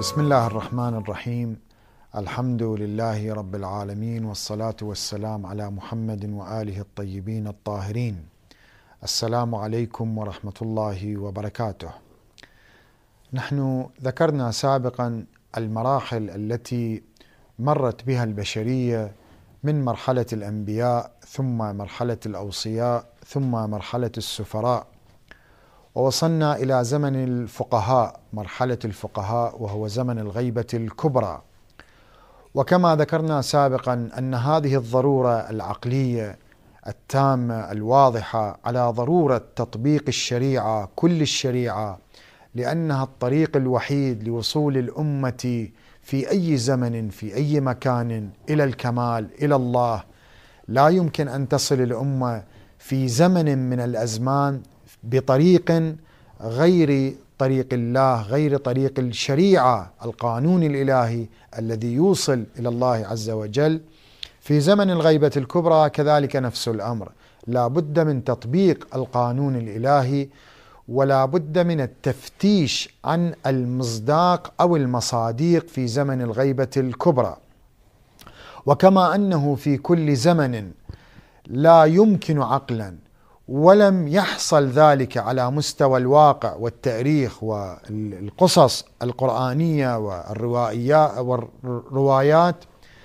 بسم الله الرحمن الرحيم. الحمد لله رب العالمين، والصلاة والسلام على محمد وآله الطيبين الطاهرين. السلام عليكم ورحمة الله وبركاته. نحن ذكرنا سابقا المراحل التي مرت بها البشرية من مرحلة الأنبياء، ثم مرحلة الأوصياء، ثم مرحلة السفراء، ووصلنا إلى زمن الفقهاء، مرحلة الفقهاء، وهو زمن الغيبة الكبرى. وكما ذكرنا سابقا أن هذه الضرورة العقلية التامة الواضحة على ضرورة تطبيق الشريعة، كل الشريعة، لأنها الطريق الوحيد لوصول الأمة في أي زمن في أي مكان إلى الكمال، إلى الله. لا يمكن أن تصل الأمة في زمن من الأزمان بطريق غير طريق الله، غير طريق الشريعة، القانون الإلهي الذي يوصل إلى الله عز وجل. في زمن الغيبة الكبرى كذلك نفس الأمر، لا بد من تطبيق القانون الإلهي، ولا بد من التفتيش عن المصداق أو المصاديق في زمن الغيبة الكبرى. وكما أنه في كل زمن لا يمكن عقلا، ولم يحصل ذلك على مستوى الواقع والتاريخ والقصص القرآنية والروايات،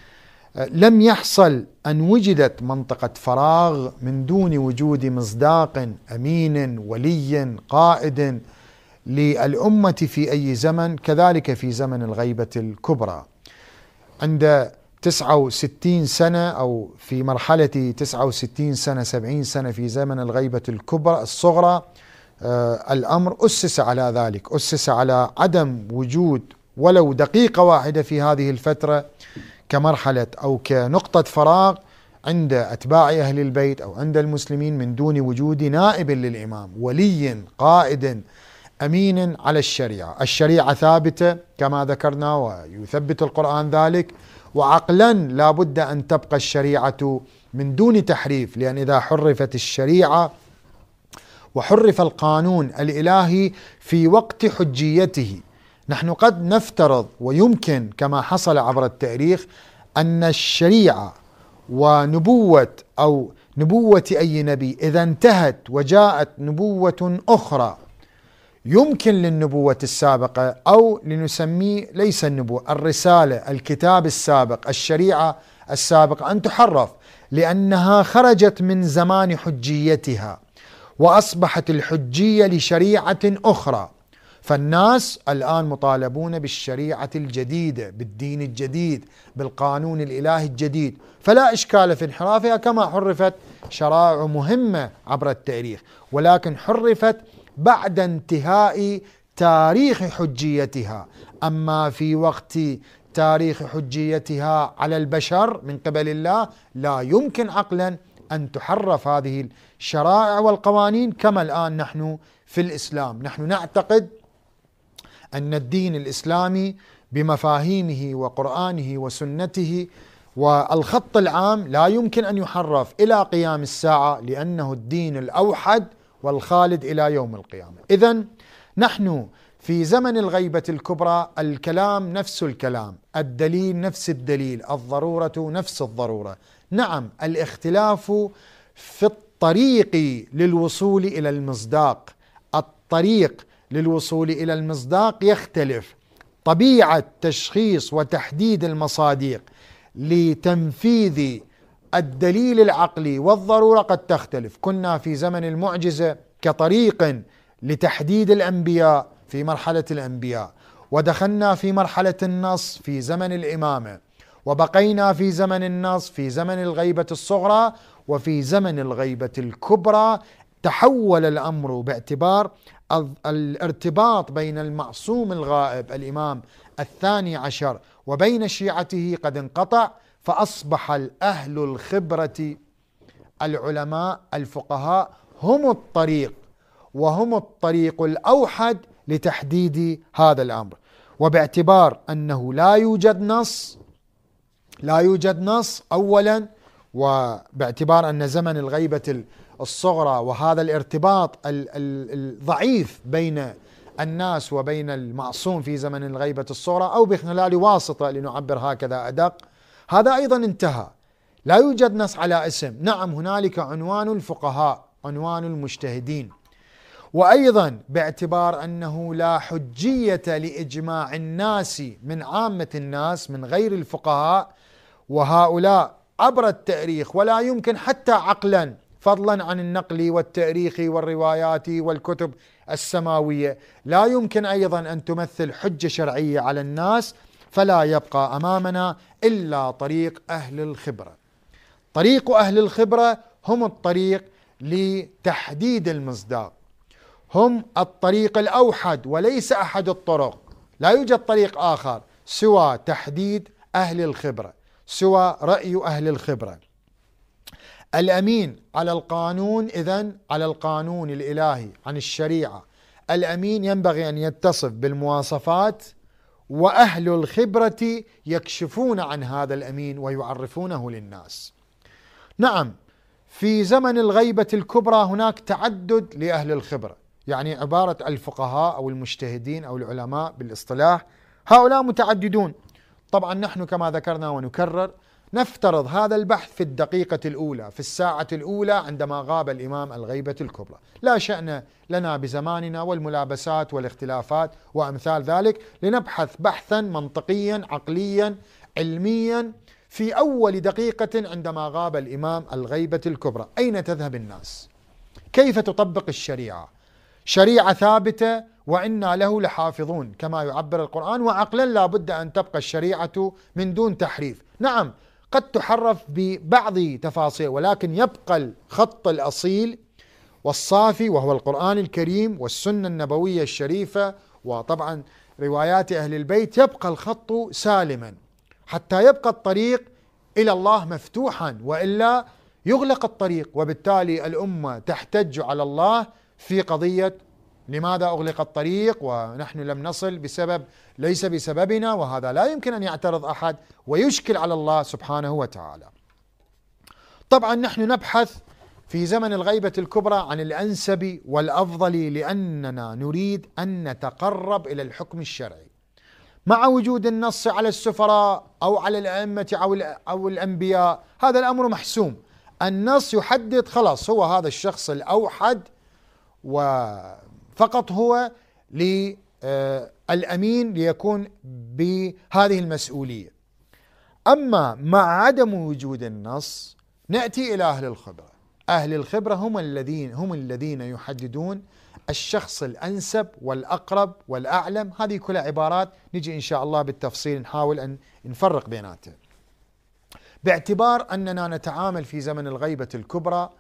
لم يحصل أن وجدت منطقة فراغ من دون وجود مصداق أمين ولي قائد للأمة في أي زمن. كذلك في زمن الغيبة الكبرى عند 69 سنة، أو في مرحلة 69 سنة 70 سنة في زمن الغيبة الكبرى الصغرى، الأمر أسس على ذلك، أسس على عدم وجود ولو دقيقة واحدة في هذه الفترة كمرحلة أو كنقطة فراغ عند أتباع أهل البيت أو عند المسلمين من دون وجود نائب للإمام، ولي قائد أمين على الشريعة. الشريعة ثابتة كما ذكرنا، ويثبت القرآن ذلك، وعقلا لا بد أن تبقى الشريعة من دون تحريف، لأن إذا حرفت الشريعة وحرف القانون الإلهي في وقت حجيته، نحن قد نفترض ويمكن كما حصل عبر التاريخ أن الشريعة ونبوة أو نبوة أي نبي إذا انتهت وجاءت نبوة أخرى، يمكن للنبوة السابقة، أو لنسميه ليس النبوة، الرسالة، الكتاب السابق، الشريعة السابقة، أن تحرف، لأنها خرجت من زمان حجيتها وأصبحت الحجية لشريعة أخرى. فالناس الآن مطالبون بالشريعة الجديدة، بالدين الجديد، بالقانون الإلهي الجديد، فلا إشكال في انحرافها كما حرفت شرائع مهمة عبر التاريخ، ولكن حرفت بعد انتهاء تاريخ حجيتها. أما في وقت تاريخ حجيتها على البشر من قبل الله، لا يمكن عقلا أن تحرف هذه الشرائع والقوانين كما الآن نحن في الإسلام. نحن نعتقد أن الدين الإسلامي بمفاهيمه وقرآنه وسنته والخط العام لا يمكن أن يحرف إلى قيام الساعة، لأنه الدين الأوحد والخالد إلى يوم القيامة. إذن نحن في زمن الغيبة الكبرى، الكلام نفس الكلام، الدليل نفس الدليل، الضرورة نفس الضرورة. نعم، الاختلاف في الطريق للوصول إلى المصداق، الطريق للوصول إلى المصداق يختلف، طبيعة تشخيص وتحديد المصادق لتنفيذ الدليل العقلي والضرورة قد تختلف. كنا في زمن المعجزة كطريق لتحديد الأنبياء في مرحلة الأنبياء، ودخلنا في مرحلة النص في زمن الإمامة، وبقينا في زمن النص في زمن الغيبة الصغرى، وفي زمن الغيبة الكبرى تحول الأمر باعتبار الارتباط بين المعصوم الغائب الإمام الثاني عشر وبين شيعته قد انقطع، فأصبح الأهل الخبرة العلماء الفقهاء هم الطريق، وهم الطريق الأوحد لتحديد هذا الأمر. وباعتبار أنه لا يوجد نص أولا، وباعتبار أن زمن الغيبة الصغرى وهذا الارتباط الضعيف بين الناس وبين المعصوم في زمن الغيبة الصغرى أو بخلال واسطة لنعبر هكذا أدق، هذا أيضا انتهى، لا يوجد نص على اسم. نعم هنالك عنوان الفقهاء، عنوان المجتهدين، وأيضا باعتبار أنه لا حجية لإجماع الناس من عامة الناس من غير الفقهاء، وهؤلاء عبر التاريخ ولا يمكن حتى عقلا فضلا عن النقل والتاريخ والروايات والكتب السماوية، لا يمكن أيضا أن تمثل حجة شرعية على الناس، فلا يبقى أمامنا إلا طريق أهل الخبرة. طريق أهل الخبرة هم الطريق لتحديد المصداق، هم الطريق الأوحد وليس أحد الطرق، لا يوجد طريق آخر سوى تحديد أهل الخبرة، سوى رأي أهل الخبرة. الأمين على القانون، إذن على القانون الإلهي عن الشريعة، الأمين ينبغي أن يتصف بالمواصفات، وأهل الخبرة يكشفون عن هذا الأمين ويعرفونه للناس. نعم في زمن الغيبة الكبرى هناك تعدد لأهل الخبرة، يعني عبارة الفقهاء أو المجتهدين أو العلماء بالاصطلاح، هؤلاء متعددون. طبعا نحن كما ذكرنا ونكرر نفترض هذا البحث في الدقيقة الأولى، في الساعة الأولى عندما غاب الإمام الغيبة الكبرى، لا شأن لنا بزماننا والملابسات والاختلافات وأمثال ذلك، لنبحث بحثا منطقيا عقليا علميا في أول دقيقة عندما غاب الإمام الغيبة الكبرى. أين تذهب الناس؟ كيف تطبق الشريعة؟ شريعة ثابتة وإنا له لحافظون كما يعبر القرآن، وعقلا لا بد أن تبقى الشريعة من دون تحريف. نعم قد تحرف ببعض تفاصيل، ولكن يبقى الخط الأصيل والصافي وهو القرآن الكريم والسنة النبوية الشريفة، وطبعا روايات أهل البيت، يبقى الخط سالما حتى يبقى الطريق إلى الله مفتوحا، وإلا يغلق الطريق، وبالتالي الأمة تحتج على الله في قضية لماذا أغلق الطريق ونحن لم نصل بسبب ليس بسببنا، وهذا لا يمكن أن يعترض أحد ويشكل على الله سبحانه وتعالى. طبعا نحن نبحث في زمن الغيبة الكبرى عن الأنسب والأفضل، لأننا نريد أن نتقرب إلى الحكم الشرعي مع وجود النص على السفراء أو على الأئمة أو الأنبياء. هذا الأمر محسوم، النص يحدد خلاص هو هذا الشخص الأوحد وفقط هو للأمين ليكون بهذه المسؤولية. أما مع عدم وجود النص نأتي إلى أهل الخبرة. أهل الخبرة هم الذين يحددون الشخص الأنسب والأقرب والأعلم. هذه كلها عبارات نجي إن شاء الله بالتفصيل نحاول أن نفرق بيناتها، باعتبار أننا نتعامل في زمن الغيبة الكبرى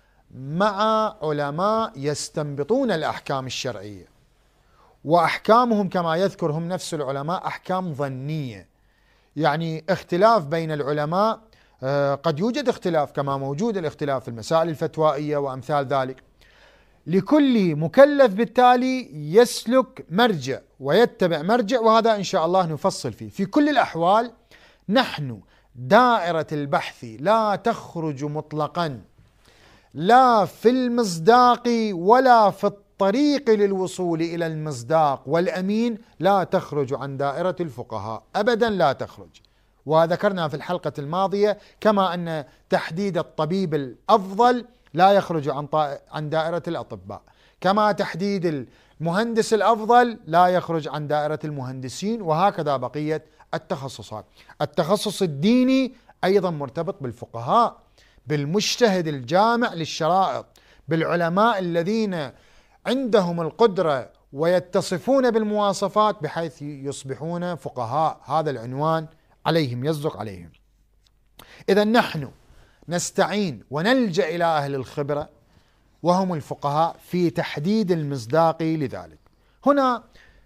مع علماء يستنبطون الأحكام الشرعية، وأحكامهم كما يذكرهم نفس العلماء أحكام ظنية، يعني اختلاف بين العلماء قد يوجد اختلاف كما موجود الاختلاف في المسائل الفتوائية وأمثال ذلك. لكل مكلف بالتالي يسلك مرجع ويتبع مرجع، وهذا إن شاء الله نفصل فيه. في كل الأحوال نحن دائرة البحث لا تخرج مطلقا لا في المصداق ولا في الطريق للوصول إلى المصداق والأمين، لا تخرج عن دائرة الفقهاء أبدا، لا تخرج. وذكرنا في الحلقة الماضية كما أن تحديد الطبيب الأفضل لا يخرج عن دائرة الأطباء، كما تحديد المهندس الأفضل لا يخرج عن دائرة المهندسين، وهكذا بقية التخصصات. التخصص الديني أيضا مرتبط بالفقهاء، بالمجتهد الجامع للشرائط، بالعلماء الذين عندهم القدرة ويتصفون بالمواصفات بحيث يصبحون فقهاء. هذا العنوان عليهم، يصدق عليهم. إذا نحن نستعين ونلجأ إلى أهل الخبرة وهم الفقهاء في تحديد المصداق لذلك. هنا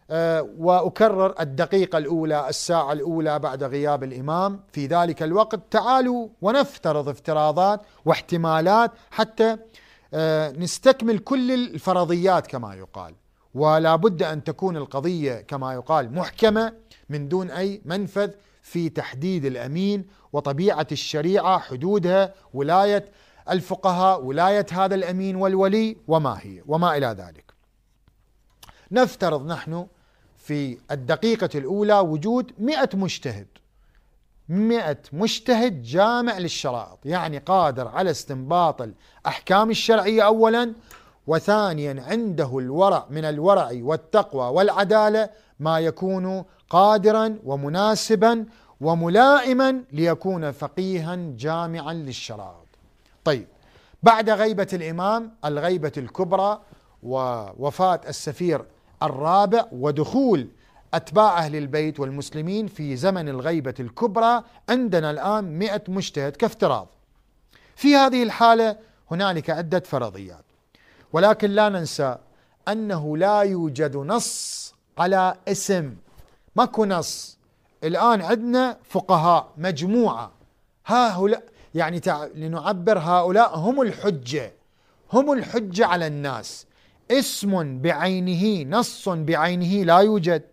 وأكرر الدقيقة الأولى، الساعة الأولى بعد غياب الإمام، في ذلك الوقت تعالوا ونفترض افتراضات واحتمالات حتى نستكمل كل الفرضيات كما يقال، ولا بد أن تكون القضية كما يقال محكمة من دون أي منفذ في تحديد الأمين وطبيعة الشريعة، حدودها، ولاية الفقهاء، ولاية هذا الأمين والولي وما هي وما إلى ذلك. نفترض نحن في الدقيقة الأولى وجود 100 مجتهد، 100 مجتهد جامع للشرائط، يعني قادر على استنباط الأحكام الشرعية أولا، وثانيا عنده الورع من الورع والتقوى والعدالة ما يكون قادرا ومناسبا وملائما ليكون فقيها جامعا للشرائط. طيب، بعد غيبة الإمام الغيبة الكبرى ووفاة السفير الرابع ودخول أتباع أهل البيت والمسلمين في زمن الغيبة الكبرى، عندنا الآن 100 مجتهد كافتراض. في هذه الحالة هنالك عدة فرضيات، ولكن لا ننسى أنه لا يوجد نص على اسم، ماكو نص. الآن عندنا فقهاء مجموعة، هؤلاء يعني لنعبر هؤلاء هم الحجة، هم الحجة على الناس. اسم بعينه، نص بعينه لا يوجد.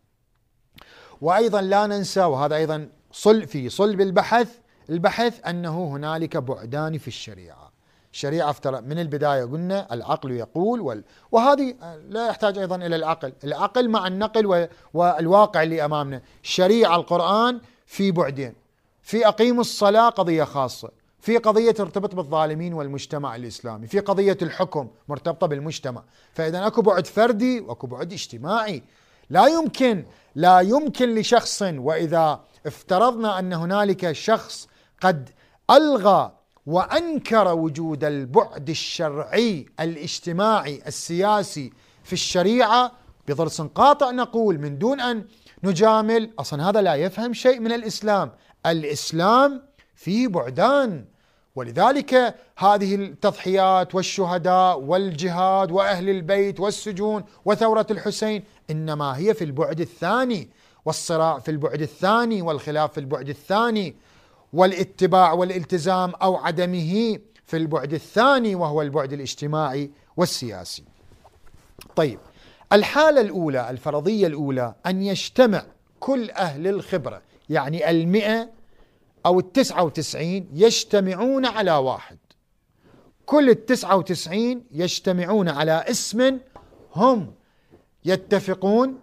وأيضا لا ننسى، وهذا أيضا في صلب البحث أنه هنالك بعدان في الشريعة. الشريعة من البداية قلنا العقل يقول وهذه لا يحتاج أيضا إلى العقل مع النقل والواقع اللي أمامنا. الشريعة القرآن في بعدين، في أقيموا الصلاة قضية خاصة، في قضية ترتبط بالظالمين والمجتمع الإسلامي، في قضية الحكم مرتبطة بالمجتمع. فإذا أكو بعد فردي وأكو بعد اجتماعي. لا يمكن لشخص، وإذا افترضنا أن هنالك شخص قد ألغى وأنكر وجود البعد الشرعي الاجتماعي السياسي في الشريعة، بضرس قاطع نقول من دون أن نجامل أصلا هذا لا يفهم شيء من الإسلام. الإسلام فيه بعدان، ولذلك هذه التضحيات والشهداء والجهاد وأهل البيت والسجون وثورة الحسين إنما هي في البعد الثاني، والصراع في البعد الثاني، والخلاف في البعد الثاني، والاتباع والالتزام أو عدمه في البعد الثاني وهو البعد الاجتماعي والسياسي. طيب، الحالة الأولى، الفرضية الأولى، أن يجتمع كل أهل الخبرة، يعني 100 أو 99 يجتمعون على واحد، كل 99 يجتمعون على اسم هم يتفقون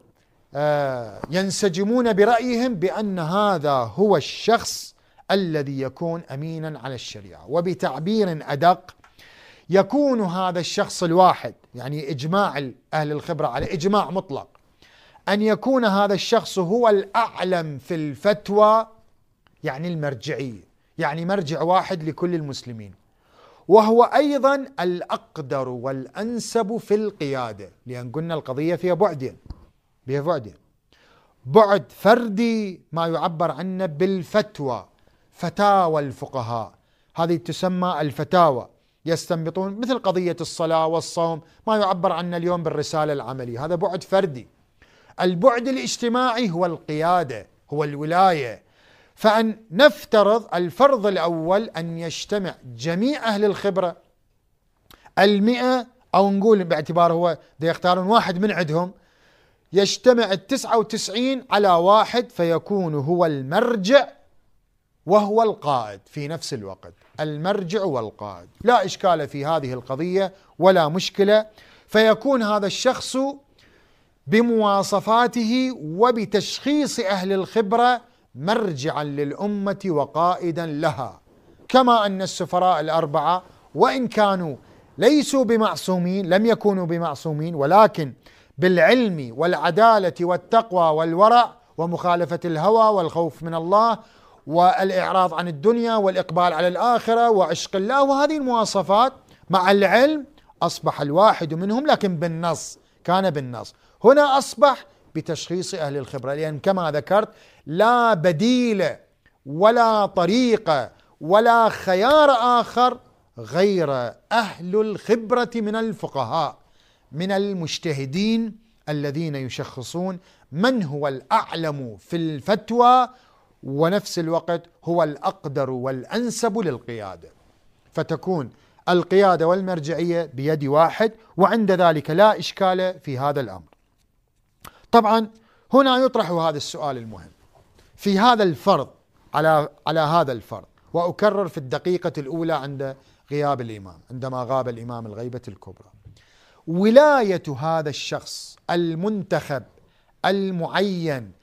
ينسجمون برأيهم بأن هذا هو الشخص الذي يكون أمينا على الشريعة. وبتعبير أدق، يكون هذا الشخص الواحد، يعني إجماع أهل الخبرة على إجماع مطلق أن يكون هذا الشخص هو الأعلم في الفتوى، يعني المرجعية، يعني مرجع واحد لكل المسلمين، وهو أيضا الأقدر والأنسب في القيادة، لأن قلنا القضية فيها بعدين، بعد فردي ما يعبر عنه بالفتوى، فتاوى الفقهاء، هذه تسمى الفتاوى، يستنبطون مثل قضية الصلاة والصوم ما يعبر عنه اليوم بالرسالة العملية، هذا بعد فردي. البعد الاجتماعي هو القيادة، هو الولاية. فأن نفترض الفرض الأول أن يجتمع جميع أهل الخبرة 100، أو نقول باعتبار هو يختارون واحد من عندهم، يجتمع 99 على واحد، فيكون هو المرجع وهو القائد في نفس الوقت، المرجع والقائد، لا إشكال في هذه القضية ولا مشكلة. فيكون هذا الشخص بمواصفاته وبتشخيص أهل الخبرة مرجعا للأمة وقائدا لها، كما أن السفراء الأربعة وإن كانوا ليسوا بمعصومين، لم يكونوا بمعصومين، ولكن بالعلم والعدالة والتقوى والورع ومخالفة الهوى والخوف من الله والإعراض عن الدنيا والإقبال على الآخرة وعشق الله، وهذه المواصفات مع العلم أصبح الواحد منهم، لكن بالنص، كان بالنص. هنا أصبح بتشخيص أهل الخبرة، لأن كما ذكرت لا بديل ولا طريقة ولا خيار آخر غير أهل الخبرة من الفقهاء، من المجتهدين الذين يشخصون من هو الأعلم في الفتوى ونفس الوقت هو الأقدر والأنسب للقيادة، فتكون القيادة والمرجعية بيد واحد، وعند ذلك لا إشكال في هذا الأمر. طبعا هنا يطرح هذا السؤال المهم في هذا الفرض، على هذا الفرض، وأكرر في الدقيقة الأولى عند غياب الإمام، عندما غاب الإمام الغيبة الكبرى، ولاية هذا الشخص المنتخب المعين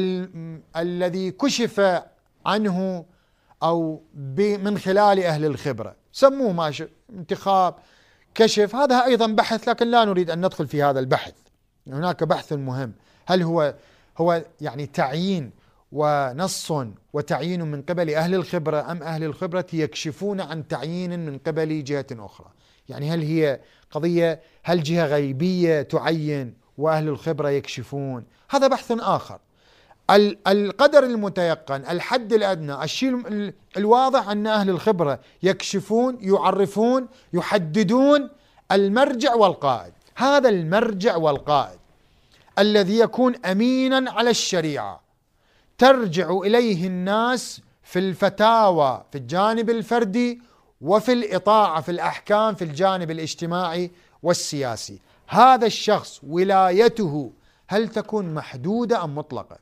الذي كشف عنه أو من خلال أهل الخبرة، سموه ماشي انتخاب، كشف، هذا أيضا بحث، لكن لا نريد أن ندخل في هذا البحث. هناك بحث مهم، هل هو يعني تعيين ونص وتعيين من قبل أهل الخبرة، أم أهل الخبرة يكشفون عن تعيين من قبل جهة أخرى؟ يعني هل هي قضية، هل جهة غيبية تعين وأهل الخبرة يكشفون؟ هذا بحث آخر. القدر المتيقن، الحد الأدنى، الشيء الواضح أن أهل الخبرة يكشفون، يعرفون، يحددون المرجع والقائد. هذا المرجع والقائد الذي يكون أمينا على الشريعة ترجع إليه الناس في الفتاوى في الجانب الفردي، وفي الإطاعة في الأحكام في الجانب الاجتماعي والسياسي. هذا الشخص ولايته هل تكون محدودة أم مطلقة؟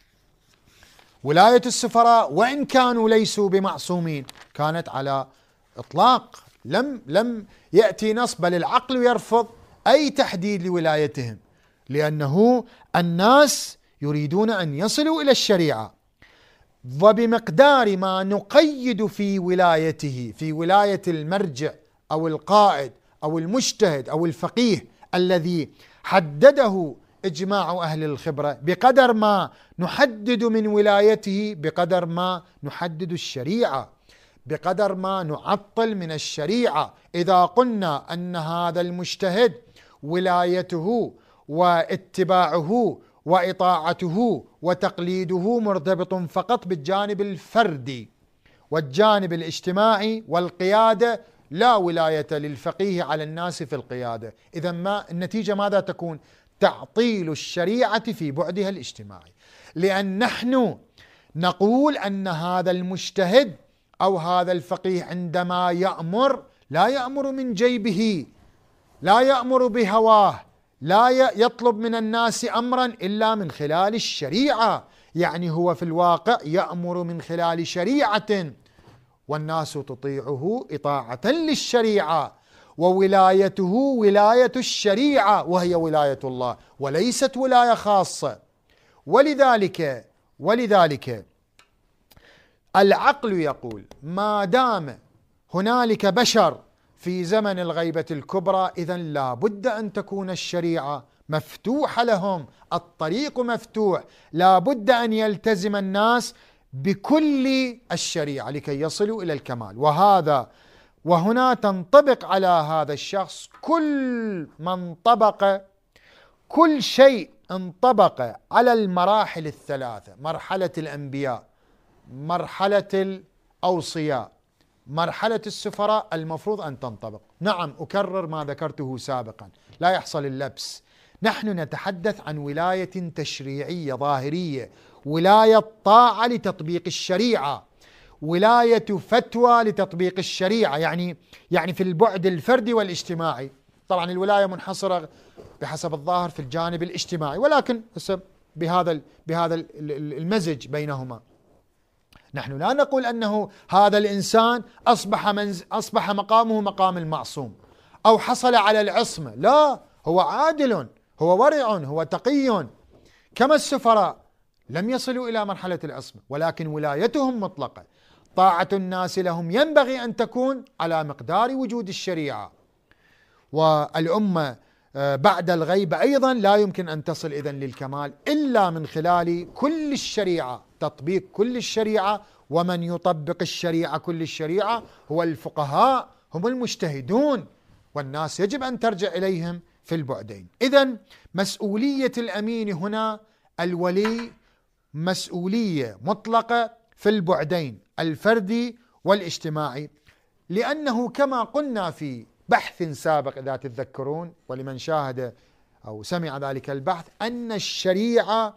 ولاية السفراء وإن كانوا ليسوا بمعصومين كانت على إطلاق، لم يأتي نص، بل العقل يرفض أي تحديد لولايتهم، لأنه الناس يريدون أن يصلوا إلى الشريعة، وبمقدار ما نقيد في ولايته، في ولاية المرجع أو القائد أو المجتهد أو الفقيه الذي حدده إجماع أهل الخبرة، بقدر ما نحدد من ولايته بقدر ما نحدد الشريعة، بقدر ما نعطل من الشريعة. إذا قلنا أن هذا المجتهد ولايته واتباعه وإطاعته وتقليده مرتبط فقط بالجانب الفردي، والجانب الاجتماعي والقيادة لا ولاية للفقيه على الناس في القيادة، إذا ما النتيجة ماذا تكون؟ تعطيل الشريعة في بعدها الاجتماعي. لأن نحن نقول أن هذا المجتهد أو هذا الفقيه عندما يأمر لا يأمر من جيبه، لا يأمر بهواه، لا يطلب من الناس أمرا إلا من خلال الشريعة، يعني هو في الواقع يأمر من خلال شريعة، والناس تطيعه إطاعة للشريعة، وولايته ولاية الشريعة وهي ولاية الله وليست ولاية خاصة. ولذلك العقل يقول ما دام هنالك بشر في زمن الغيبة الكبرى إذن لا بد أن تكون الشريعة مفتوحة لهم، الطريق مفتوح، لا بد أن يلتزم الناس بكل الشريعة لكي يصلوا إلى الكمال. وهنا تنطبق على هذا الشخص كل شيء انطبق على المراحل الثلاثة: مرحلة الأنبياء، مرحلة الأوصياء، مرحلة السفراء، المفروض أن تنطبق. نعم، أكرر ما ذكرته سابقا، لا يحصل اللبس. نحن نتحدث عن ولاية تشريعية ظاهرية، ولاية طاعة لتطبيق الشريعة، ولاية فتوى لتطبيق الشريعة، يعني في البعد الفردي والاجتماعي. طبعا الولاية منحصرة بحسب الظاهر في الجانب الاجتماعي، ولكن بهذا المزج بينهما. نحن لا نقول أنه هذا الإنسان أصبح مقامه مقام المعصوم أو حصل على العصمة، لا، هو عادل، هو ورع، هو تقي، كما السفراء لم يصلوا إلى مرحلة العصمة، ولكن ولايتهم مطلقة. طاعة الناس لهم ينبغي أن تكون على مقدار وجود الشريعة. والأمة بعد الغيبة أيضا لا يمكن أن تصل إذن للكمال إلا من خلال كل الشريعة، تطبيق كل الشريعة. ومن يطبق الشريعة كل الشريعة هو الفقهاء، هم المجتهدون، والناس يجب أن ترجع إليهم في البعدين. إذن مسؤولية الأمين هنا الولي مسؤولية مطلقة في البعدين الفردي والاجتماعي، لأنه كما قلنا في بحث سابق إذا تتذكرون، ولمن شاهد أو سمع ذلك البحث، أن الشريعة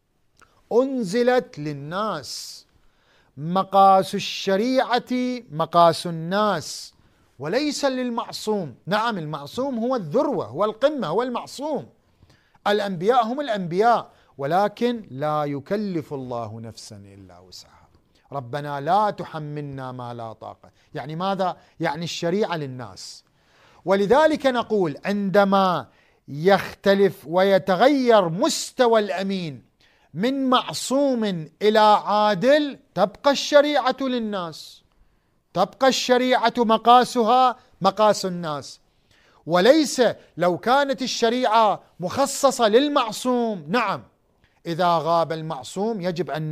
أنزلت للناس، مقاس الشريعة مقاس الناس وليس للمعصوم. نعم، المعصوم هو الذروة، هو القمة، هو المعصوم، الأنبياء هم الأنبياء، ولكن لا يكلف الله نفسا إلا وسعها، ربنا لا تحملنا ما لا طاقة. يعني ماذا؟ يعني الشريعة للناس، ولذلك نقول عندما يختلف ويتغير مستوى الأمين من معصوم إلى عادل تبقى الشريعة للناس، تبقى الشريعة مقاسها مقاس الناس، وليس لو كانت الشريعة مخصصة للمعصوم. نعم، إذا غاب المعصوم يجب أن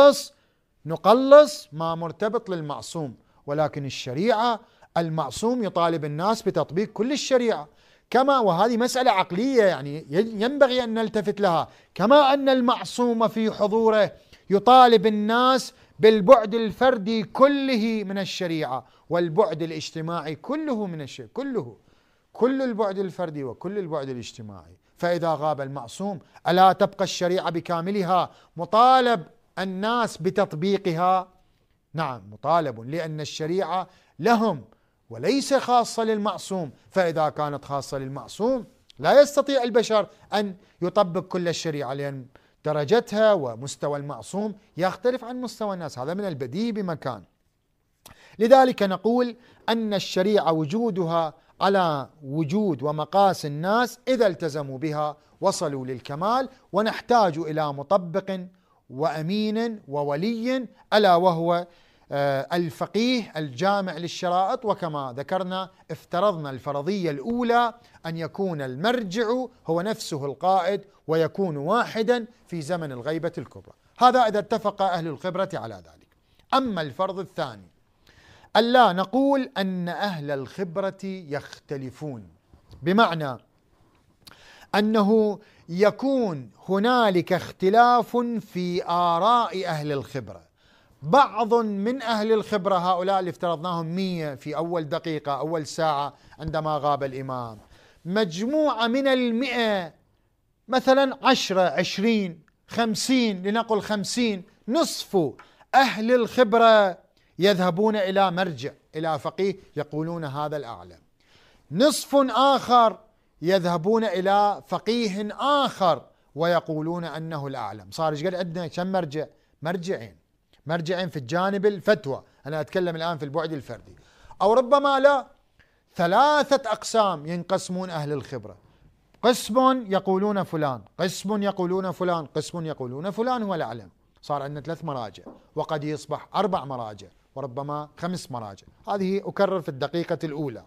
نقلص ما مرتبط للمعصوم، ولكن الشريعة المعصوم يطالب الناس بتطبيق كل الشريعة، كما، وهذه مسألة عقلية يعني ينبغي أن نلتفت لها، كما أن المعصوم في حضوره يطالب الناس بالبعد الفردي كله من الشريعة والبعد الاجتماعي كله من الشريعة، كل البعد الفردي وكل البعد الاجتماعي. فإذا غاب المعصوم ألا تبقى الشريعة بكاملها مطالب الناس بتطبيقها؟ نعم مطالب، لأن الشريعة لهم وليس خاصة للمعصوم، فإذا كانت خاصة للمعصوم لا يستطيع البشر أن يطبق كل الشريعة، لأن درجتها ومستوى المعصوم يختلف عن مستوى الناس، هذا من البديهي بمكان. لذلك نقول أن الشريعة وجودها على وجود ومقاس الناس، إذا التزموا بها وصلوا للكمال، ونحتاج إلى مطبق وأمين وولي ألا وهو الفقيه الجامع للشرائط. وكما ذكرنا افترضنا الفرضية الأولى أن يكون المرجع هو نفسه القائد ويكون واحدا في زمن الغيبة الكبرى، هذا إذا اتفق أهل الخبرة على ذلك. أما الفرض الثاني ألا نقول أن أهل الخبرة يختلفون، بمعنى أنه يكون هنالك اختلاف في آراء أهل الخبرة، بعض من أهل الخبرة هؤلاء اللي افترضناهم 100 في أول دقيقة أول ساعة عندما غاب الإمام، مجموعة من 100 مثلا 10 20 50 لنقل 50، نصف أهل الخبرة يذهبون إلى مرجع إلى فقيه يقولون هذا الأعلم، نصف آخر يذهبون إلى فقيه آخر ويقولون أنه الأعلم. صار ايش قد عندنا كم مرجع؟ مرجعين في الجانب الفتوى، أنا أتكلم الآن في البعد الفردي، أو ربما لا 3 أقسام ينقسمون أهل الخبرة، قسم يقولون فلان، قسم يقولون فلان، قسم يقولون فلان هو الأعلم. صار عندنا 3 مراجع، وقد يصبح 4 مراجع وربما 5 مراجع. هذه أكرر في الدقيقة الأولى.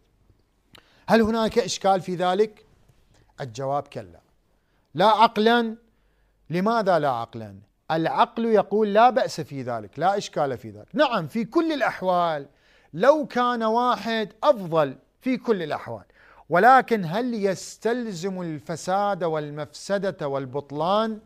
هل هناك إشكال في ذلك؟ الجواب كلا، لا عقلا. لماذا لا عقلا؟ العقل يقول لا بأس في ذلك، لا إشكال في ذلك. نعم في كل الأحوال لو كان واحد أفضل في كل الأحوال، ولكن هل يستلزم الفساد والمفسدة والبطلان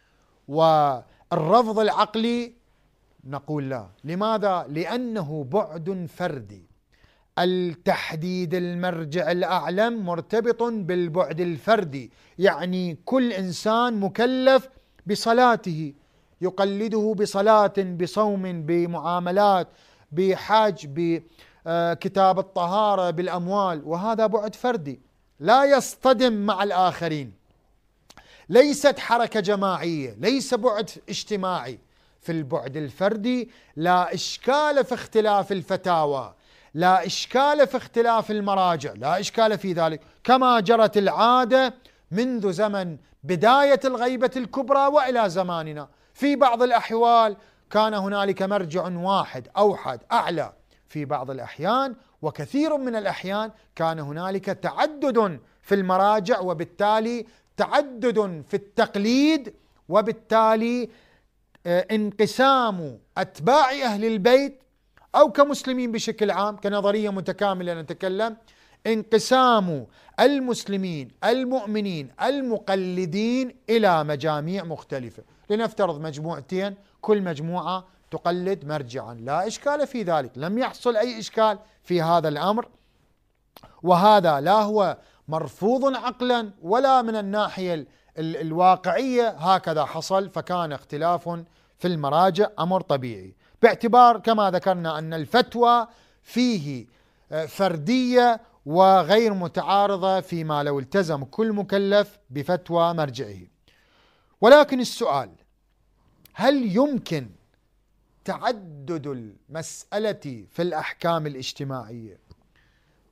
والرفض العقلي؟ نقول لا. لماذا؟ لأنه بعد فردي. التحديد المرجع الأعلم مرتبط بالبعد الفردي، يعني كل إنسان مكلف بصلاته، يقلده بصلاة بصوم بمعاملات بحج بكتاب الطهارة بالأموال، وهذا بعد فردي لا يصطدم مع الآخرين، ليست حركة جماعية، ليس بعد اجتماعي. في البعد الفردي لا إشكال في اختلاف الفتاوى، لا إشكال في اختلاف المراجع، لا إشكال في ذلك، كما جرت العادة منذ زمن بداية الغيبة الكبرى وإلى زماننا. في بعض الأحوال كان هنالك مرجع واحد أوحد أعلى، في بعض الأحيان وكثير من الأحيان كان هنالك تعدد في المراجع، وبالتالي تعدد في التقليد، وبالتالي انقسام أتباع أهل البيت أو كمسلمين بشكل عام كنظرية متكاملة نتكلم، انقسام المسلمين المؤمنين المقلدين إلى مجاميع مختلفة. لنفترض مجموعتين كل مجموعة تقلد مرجعا، لا إشكال في ذلك، لم يحصل أي إشكال في هذا الأمر، وهذا لا هو مرفوض عقلا ولا من الناحية الواقعية، هكذا حصل، فكان اختلاف في المراجع أمر طبيعي، باعتبار كما ذكرنا أن الفتوى فيه فردية وغير متعارضة فيما لو التزم كل مكلف بفتوى مرجعه. ولكن السؤال، هل يمكن تعدد المسألة في الأحكام الاجتماعية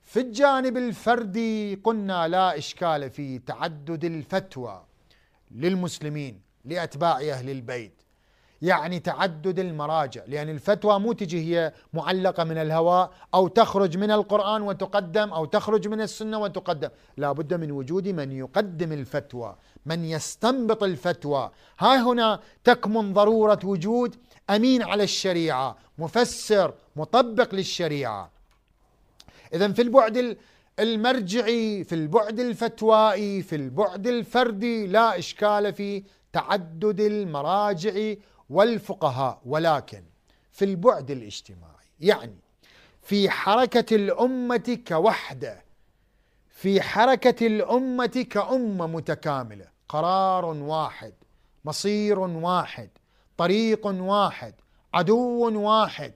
في الجانب الفردي قلنا لا إشكال في تعدد الفتوى للمسلمين لأتباع أهل البيت، يعني تعدد المراجع، لأن الفتوى مو تجي هي معلقة من الهواء أو تخرج من القرآن وتقدم أو تخرج من السنة وتقدم، لا بد من وجود من يقدم الفتوى، من يستنبط الفتوى. ها هنا تكمن ضرورة وجود أمين على الشريعة، مفسر مطبق للشريعة. إذن في البعد المرجعي، في البعد الفتوائي، في البعد الفردي لا إشكال في تعدد المراجع والفقهاء، ولكن في البعد الاجتماعي، يعني في حركة الأمة كوحدة، في حركة الأمة كأمة متكاملة، قرار واحد، مصير واحد، طريق واحد، عدو واحد،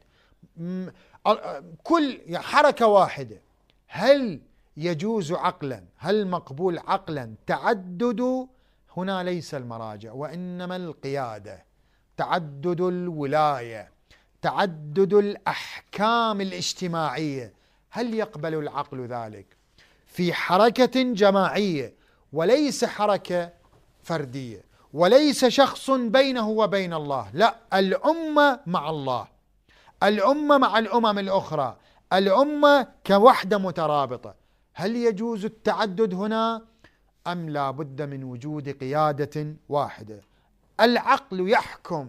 كل حركة واحدة، هل يجوز عقلا، هل مقبول عقلا تعدد؟ هنا ليس المراجع وإنما القيادة، تعدد الولاية، تعدد الأحكام الاجتماعية، هل يقبل العقل ذلك في حركة جماعية وليس حركة فردية، وليس شخص بينه وبين الله، لا، الأمة مع الله، الأمة مع الأمم الأخرى، الأمة كوحدة مترابطة، هل يجوز التعدد هنا أم لا بد من وجود قيادة واحدة؟ العقل يحكم،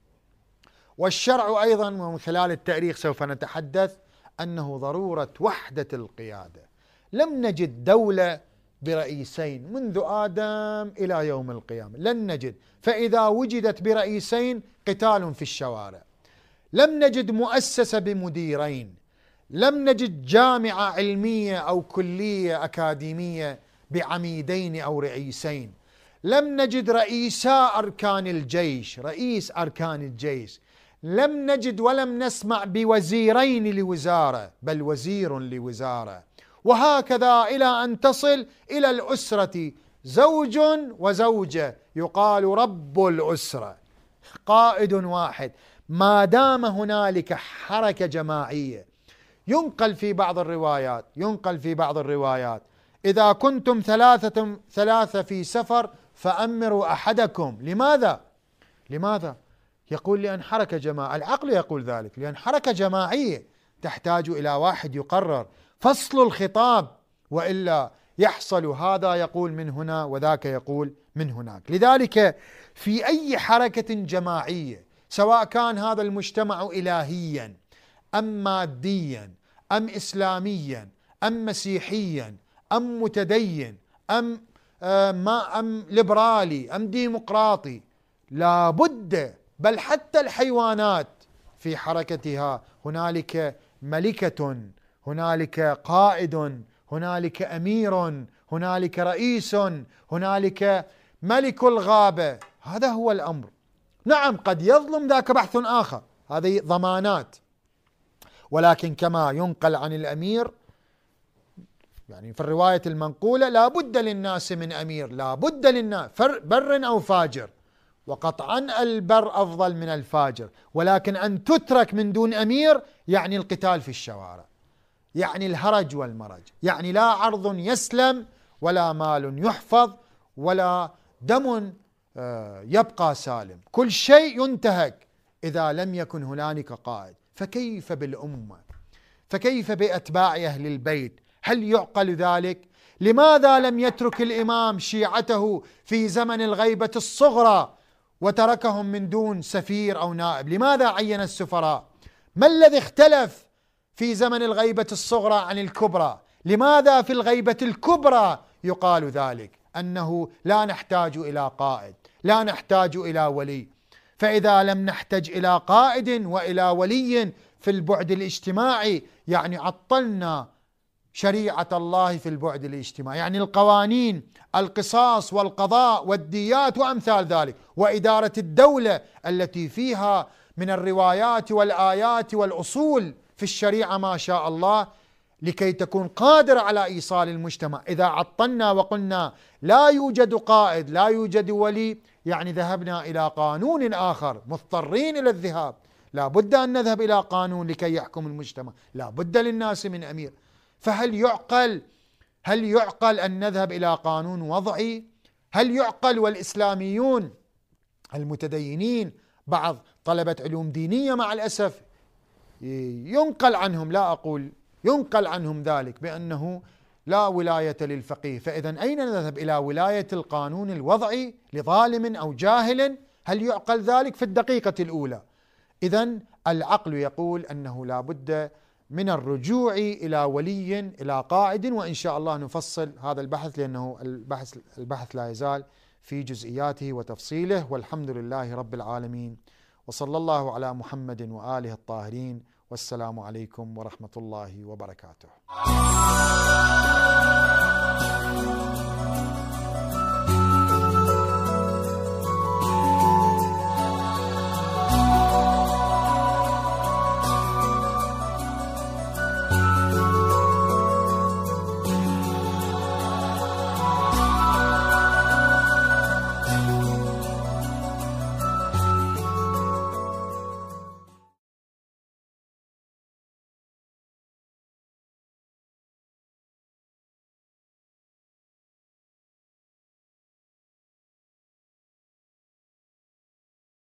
والشرع أيضا، ومن خلال التاريخ سوف نتحدث أنه ضرورة وحدة القيادة. لم نجد دولة برئيسين منذ آدم إلى يوم القيامة، لن نجد، فإذا وجدت برئيسين قتال في الشوارع. لم نجد مؤسسة بمديرين، لم نجد جامعة علمية أو كلية أكاديمية بعميدين أو رئيسين، لم نجد رئيسا أركان الجيش، رئيس أركان الجيش، لم نجد ولم نسمع بوزيرين لوزارة، بل وزير لوزارة، وهكذا إلى أن تصل إلى الأسرة، زوج وزوجة، يقال رب الأسرة، قائد واحد. ما دام هنالك حركة جماعية، ينقل في بعض الروايات إذا كنتم ثلاثة في سفر فأمروا أحدكم. لماذا؟ يقول لأن حركة جماعية، العقل يقول ذلك، لأن حركة جماعية تحتاج إلى واحد يقرر فصل الخطاب، وإلا يحصل هذا يقول من هنا وذاك يقول من هناك. لذلك في أي حركة جماعية، سواء كان هذا المجتمع إلهيا أم ماديا أم إسلاميا أم مسيحيا أم متدين أم ليبرالي أم ديمقراطي، لا بد، بل حتى الحيوانات في حركتها هنالك ملكة، هنالك قائد، هنالك أمير، هنالك رئيس، هنالك ملك الغابة. هذا هو الأمر. نعم قد يظلم، ذاك بحث آخر، هذه ضمانات، ولكن كما ينقل عن الأمير، يعني في الرواية المنقولة، لا بد للناس من أمير، لا بد للناس بر أو فاجر، وقطعا البر أفضل من الفاجر، ولكن أن تترك من دون أمير يعني القتال في الشوارع، يعني الهرج والمرج، يعني لا عرض يسلم ولا مال يحفظ ولا دم يبقى سالم، كل شيء ينتهك إذا لم يكن هنالك قائد. فكيف بالأمة؟ فكيف بأتباع أهل البيت؟ هل يعقل ذلك؟ لماذا لم يترك الإمام شيعته في زمن الغيبة الصغرى وتركهم من دون سفير أو نائب؟ لماذا عين السفراء؟ ما الذي اختلف في زمن الغيبة الصغرى عن الكبرى؟ لماذا في الغيبة الكبرى يقال ذلك، أنه لا نحتاج إلى قائد، لا نحتاج إلى ولي؟ فإذا لم نحتج إلى قائد وإلى ولي في البعد الاجتماعي، يعني عطلنا شريعة الله في البعد الاجتماعي، يعني القوانين، القصاص والقضاء والديات وأمثال ذلك، وإدارة الدولة التي فيها من الروايات والآيات والأصول في الشريعة ما شاء الله، لكي تكون قادرة على إيصال المجتمع. إذا عطلنا وقلنا لا يوجد قائد، لا يوجد ولي، يعني ذهبنا إلى قانون آخر، مضطرين إلى الذهاب، لا بد أن نذهب إلى قانون لكي يحكم المجتمع، لا بد للناس من أمير. فهل يعقل أن نذهب إلى قانون وضعي؟ هل يعقل والإسلاميون المتدينين بعض طلبة علوم دينية مع الأسف ينقل عنهم، لا أقول ينقل عنهم ذلك بأنه لا ولاية للفقيه، فإذا أين نذهب؟ إلى ولاية القانون الوضعي لظالم أو جاهل؟ هل يعقل ذلك في الدقيقة الأولى؟ إذن العقل يقول أنه لا بد من الرجوع إلى ولي، إلى قائد، وإن شاء الله نفصل هذا البحث لأنه البحث لا يزال في جزئياته وتفصيله، والحمد لله رب العالمين، وصلى الله على محمد وآله الطاهرين، والسلام عليكم ورحمة الله وبركاته.